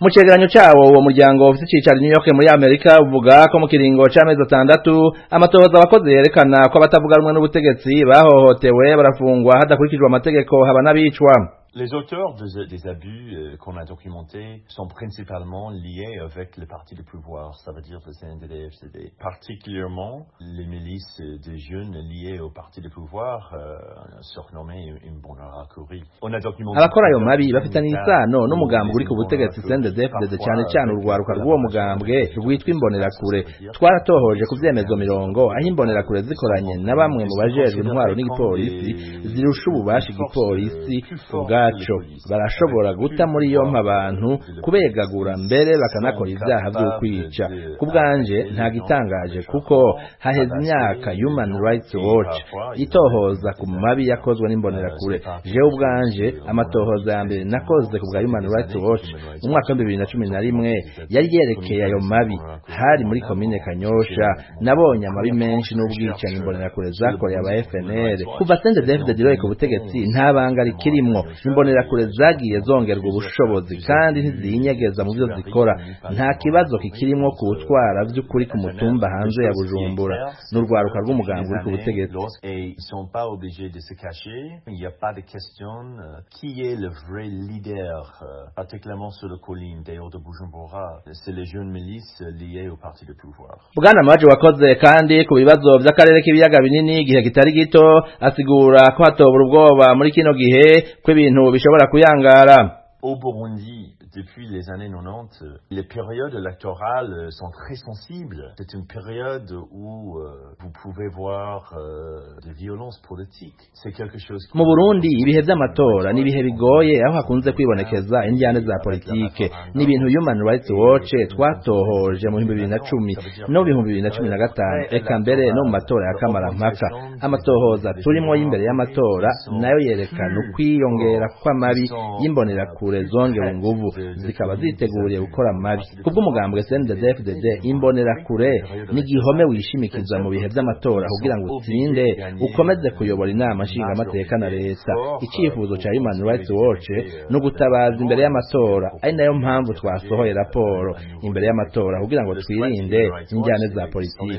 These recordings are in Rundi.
Mu cegeranyo cawo uwo muryango ufite icicaro New York muri Amerika uvuga ko mu kiringo c'amezi 6 amatohoza abakoze yerekana ko abatavuga rumwe n'ubutegetsi bahohotewe barafungwa hadakurikijwe amategeko haba n'abicwa. Les auteurs des abus qu'on a documentés sont principalement liés avec les partis de pouvoir, ça veut dire le CNDD-FDD. Particulièrement les milices des jeunes liées au parti de pouvoir, surnommé Imbonerakure. On a documenté abakora ayo mabi bafitanye isano n'umugambi uri ku butegetsi CNDD-FDD cyane uruwaruka rw'uwo mugambwe rwitwa Imbonerakure. Twaratohoje ku vyemezo mirongo aho Imbonerakure zikoranye na bamwe mu bajejwe intwaro n'igipolisi zirusha ububasha igipolisi ubwaco barashobora guta muri yompa abantu kubegagura mbere bakanakora ivyaha vyo kwica. Ku bwanje nta gitangaje kuko haheze imyaka Human Rights Watch itohoza ku mabi yakozwe n'Imbonerakure. Jewe ubwanje amatohoza ya mbere nakoze ku bwa Human Rights Watch mu mwaka wa 2011 yari yerekeye ayo mabi hari muri komine Kanyosha. Nabonye amabi menshi n'ubwicanyi Imbonerakure zakoreye aba FNL kuva CNDD-FDD rero ku butegetsi nta banga rikirimwo. Imbonerakure zagiye zongerwa ubushobozi kandi ntizinyegeza mu byo zikora. Nta kibazo kikirimwo kuutwara vy'ukuri ku mutumba hanze ya Bujumbura n'urwaruka rw'umugambi uri ku butegetsi. Ils sont pas obligés de se cacher. Il n'y a pas de question qui est le vrai leader, particulièrement sur le colline d'ailleurs de Bujumbura. C'est les jeunes milices liées au parti de pouvoir. Bwana Maji wakoze kandi ku bibazo by'akarere k'ibiyaga binini igihe kitari gito asigura ko hatobura ubwoba muri kino gihe ko ibintu bishobora kuyangara. Au Burundi, depuis les années 90, les périodes électorales sont très sensibles. C'est une période où vous pouvez voir des violences politiques. C'est quelque chose. Mu Burundi ibihe by'amatora nibihe bigoye aho hakunze kwibonekeza injyane za politike. Ni ibintu Human Rights Watch twatohoje mu 2010 no 2015 eka mbere no mu matora ya kamarampaka. Amatohoza turimo y'imbere y'amatora nayo yerekana ukwiyongera kw'amabi y'Imbonerakure zongewe nguvu zikaba ziteguriye gukora amabi. Kubw'umugambwe CNDD-FDD Imbonerakure ni igihome wishimikiza mu bihe by'amatora kugira ngo utsinde ukomeze kuyobora inama nshingamateka na leta. Icyifuzo cya Human Rights Watch no gutabaza imbere y'amatora ari nayo mpamvu twasohoye raporo imbere y'amatora kugira ngo twirinde injyane za politiki.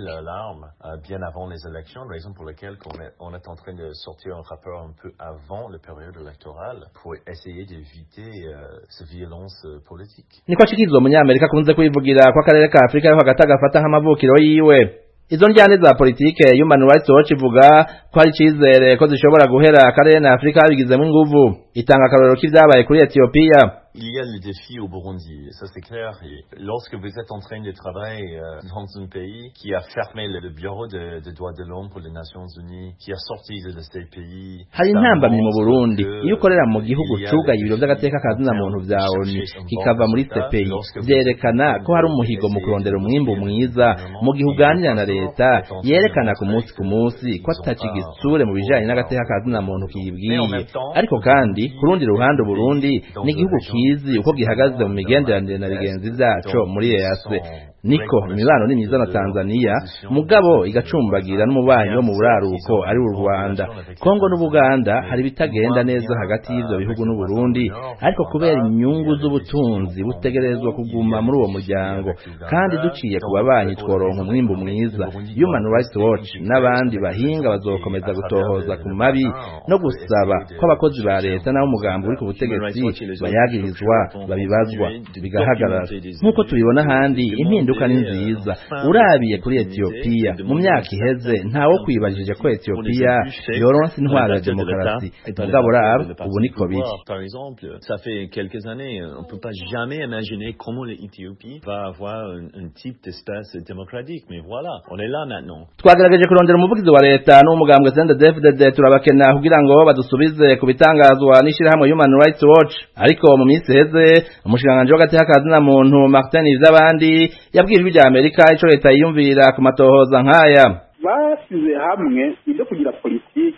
Bien avant les élections, raison pour laquelle on est en train de sortir un rapport un peu avant la période électorale pour essayer d'éviter cette violence politique. Niko shikizo umunyamerika kunze kwivugira kwa karere ka Afrika yo hagati agafata nk'amavukiro yiwe. Izo njyane za politike Human Rights Watch ivuga ko ari cizere ko zishobora guhera akarere na Afrika bigizemo inguvu. Itanga akarorero k'ivyabaye kuri Ethiopia. Il y a le défi au Burundi, ça c'est clair. Et lorsque vous êtes en train de travailler dans un pays qui a fermé le bureau de droits de l'homme pour les Nations Unies, qui a sorti de ces pays, hari intambamyi mu Burundi iyo ukorera mu gihugu cugaye ibiro by'agateka kazina muntu vya ONU kikava muri CPI byerekana ko hari umuhigo mu kurondera umwimbo mwiza mu gihe uganira na leta yerekana ku munsi ko atakigisure mu bijanye n'agateka kazina muntu kiyibwiye. Ariko kandi kurundi ruhande Burundi ni igihugu kizi uko gihagaze mu migenderanire na bigenzi vyaco muri EAC. Niko imibano ni myiza na Tanzania mugabo igacumbagira n'umubanyi wo mu buraruko ari u Rwanda. Kongo n'Ubuganda hari bitagenda neza hagati y'ivyo bihugu n'u Burundi, ariko kubera inyungu z'ubutunzi butegerezwa kuguma muri uwo muryango kandi duciye ku babanyi tworonka umwimbo mwiza. Human Rights Watch n'abandi bahinga bazokomeza gutohoza ku mabi no gusaba ko abakozi ba leta n'abo umugambi uri ku butegetsi bayagirizwa babibazwa bigahagarara. Nk'uko tubibona handi impinduka ni nziza. Urabiye kuri Ethiopia mu myaka iheze ntawo kwibajije ko Ethiopia yoronse intwaro ya demokarasi. Mugabo ubu niko biri. Par exemple, ça fait quelques années, on peut pas jamais imaginer comment l'Éthiopie va avoir un type d'espace démocratique, mais voilà, on est là maintenant. Twagerageje kurondera umuvugizi wa leta n'umugambwe CNDD-FDD turabakena kugira ngo badusubize ku bitangazwa n'ishirahamwe Human Rights Watch, ariko mu minsi heze umushikanganje w'agateka kazina muntu Martin Ivyabandi yabwirijwe ijya Amerika ico leta yiyumvira ku matohoza nkaya. Basize hamwe ibyo kugira politike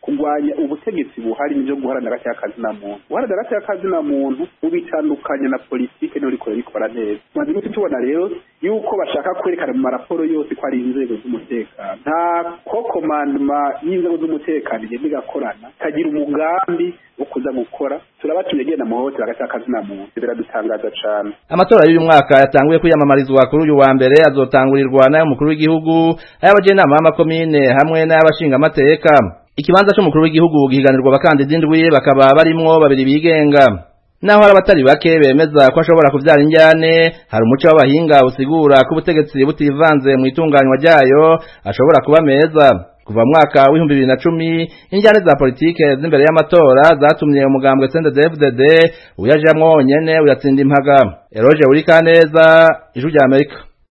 kurwanya ubutegetsi buhari n'ibyo guharanira agaciro k'akazina muntu. Guharanira agaciro k'akazina muntu ubitandukanye na politike n'uriko rikora neza. Maze iminsi tubona rero yuko bashaka kwerekana mu maraporo yose ko ari inzego z'umutekano. Nta ko komandoma y'inzego z'umutekano igenda igakorana kagira umugambi wo kuza gukora. Turabatumye genda mu hotel agaciro k'akazina muntu. Biradutangaza cyane. Amatora y'uyu mwaka yatanguye kwiyamamarizwa kuri uyu wa mbere, azotangurirwa n'ay'umukuru w'igihugu, ay'abajenama b'amakomine hamwe n'ay'abashinga amateka. Ikibanza cy'umukuru w'igihugu gihiganirwa abakandida indwi, bakaba barimwo babiri bigenga. Naho hari abatari bake bemeza ko ashobora kuvyara injyane, hari umuco w'abahinga usigura ko ubutegetsi butivanze mu itunganywa ryayo ashobora kuba meza. Kuva mwaka w'ibihumbi 2010 injyane za politike z'imbere y'amatora zatumye umugambwe CNDD-FDD uyajamwo nyene uyatsinda impaga. Eroge Urikaneza, Ijwi ry'Amerika.